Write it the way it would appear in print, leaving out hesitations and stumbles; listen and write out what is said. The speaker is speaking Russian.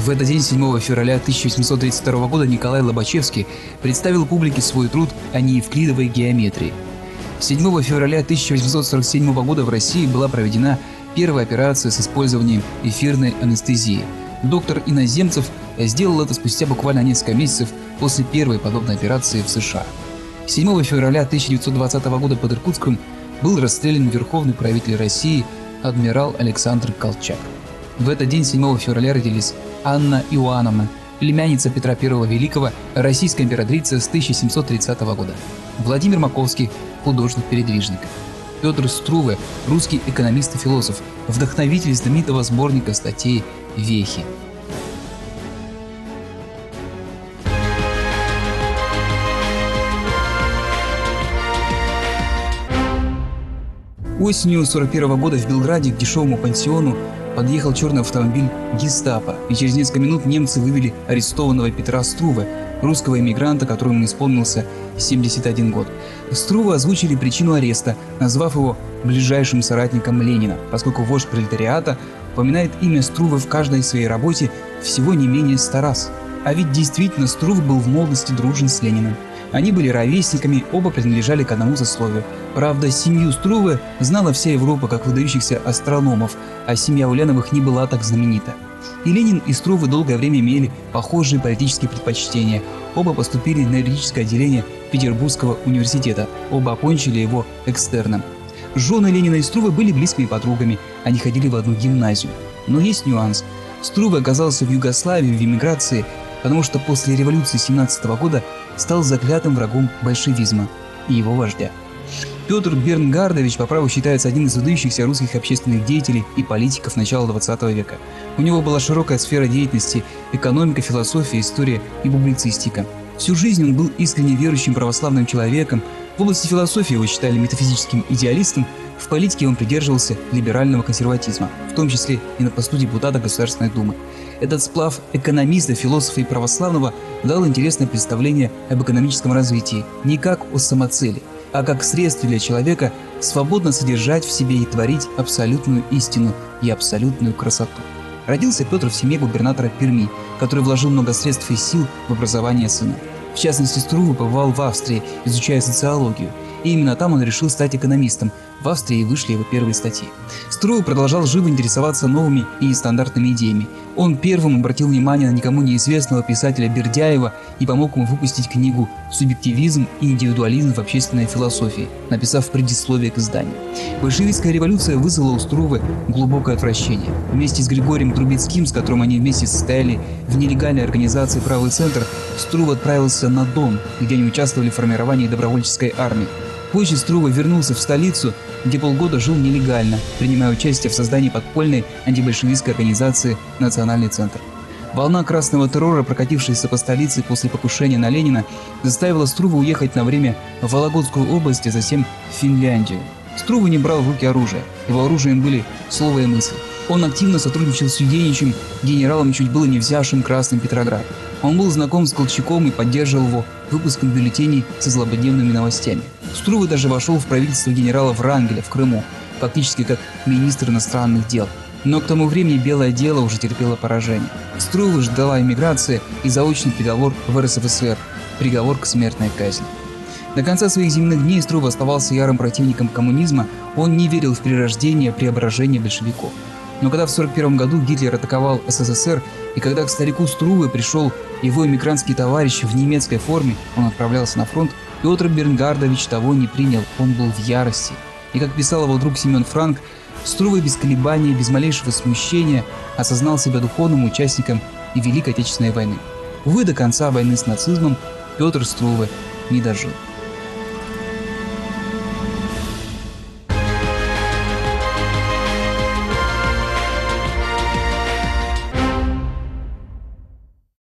В этот день, 7 февраля 1832 года, Николай Лобачевский представил публике свой труд о неевклидовой геометрии. 7 февраля 1847 года в России была проведена первая операция с использованием эфирной анестезии. Доктор Иноземцев сделал это спустя буквально несколько месяцев после первой подобной операции в США. 7 февраля 1920 года под Иркутском был расстрелян верховный правитель России адмирал Александр Колчак. В этот день, 7 февраля, родились Анна Иоанновна, племянница Петра I Великого, российская императрица с 1730 года. Владимир Маковский, художник-передвижник. Петр Струве, русский экономист и философ, вдохновитель знаменитого сборника статей «Вехи». Осенью 1941 года в Белграде к дешевому пансиону подъехал черный автомобиль гестапо, и через несколько минут немцы вывели арестованного Петра Струве, русского эмигранта, которому исполнился 71 год. Струве озвучили причину ареста, назвав его ближайшим соратником Ленина, поскольку вождь пролетариата упоминает имя Струве в каждой своей работе всего не менее 100 раз. А ведь действительно Струве был в молодости дружен с Лениным. Они были ровесниками, оба принадлежали к одному сословию. Правда, семью Струве знала вся Европа как выдающихся астрономов, а семья Ульяновых не была так знаменита. И Ленин, и Струве долгое время имели похожие политические предпочтения. Оба поступили на юридическое отделение Петербургского университета, оба окончили его экстерном. Жены Ленина и Струве были близкими подругами, они ходили в одну гимназию. Но есть нюанс. Струве оказался в Югославии в эмиграции, потому что после революции 17 года стал заклятым врагом большевизма и его вождя. Петр Бернгардович по праву считается одним из выдающихся русских общественных деятелей и политиков начала 20 века. У него была широкая сфера деятельности – экономика, философия, история и публицистика. Всю жизнь он был искренне верующим православным человеком. В области философии его считали метафизическим идеалистом, в политике он придерживался либерального консерватизма, в том числе и на посту депутата Государственной Думы. Этот сплав экономиста, философа и православного дал интересное представление об экономическом развитии не как о самоцели, а как средстве для человека свободно содержать в себе и творить абсолютную истину и абсолютную красоту. Родился Петр в семье губернатора Перми, который вложил много средств и сил в образование сына. В частности, Струве побывал в Австрии, изучая социологию, и именно там он решил стать экономистом. В Австрии вышли его первые статьи. Струве продолжал живо интересоваться новыми и нестандартными идеями. Он первым обратил внимание на никому неизвестного писателя Бердяева и помог ему выпустить книгу «Субъективизм и индивидуализм в общественной философии», написав предисловие к изданию. Большевистская революция вызвала у Струве глубокое отвращение. Вместе с Григорием Трубецким, с которым они вместе состояли в нелегальной организации «Правый центр», Струве отправился на Дон, где они участвовали в формировании добровольческой армии. Позже Струве вернулся в столицу, где полгода жил нелегально, принимая участие в создании подпольной антибольшевистской организации «Национальный центр». Волна красного террора, прокатившаяся по столице после покушения на Ленина, заставила Струве уехать на время в Вологодскую область, а затем в Финляндию. Струве не брал в руки оружие, его оружием были слово и мысль. Он активно сотрудничал с Юденичем, генералом, чуть было не взявшим Красный Петроград. Он был знаком с Колчаком и поддерживал его выпуском бюллетеней со злободневными новостями. Струве даже вошел в правительство генерала Врангеля в Крыму, фактически как министр иностранных дел. Но к тому времени Белое дело уже терпело поражение. Струве ждала эмиграция и заочный приговор в РСФСР, приговор к смертной казни. До конца своих земных дней Струве оставался ярым противником коммунизма, он не верил в перерождение, преображение большевиков. Но когда в 1941 году Гитлер атаковал СССР, и когда к старику Струве пришел его эмигрантский товарищ в немецкой форме, он отправлялся на фронт, Петр Бернгардович того не принял, он был в ярости. И как писал его друг Семен Франк, Струве без колебаний, без малейшего смущения осознал себя духовным участником и Великой Отечественной войны. Увы, до конца войны с нацизмом Петр Струве не дожил.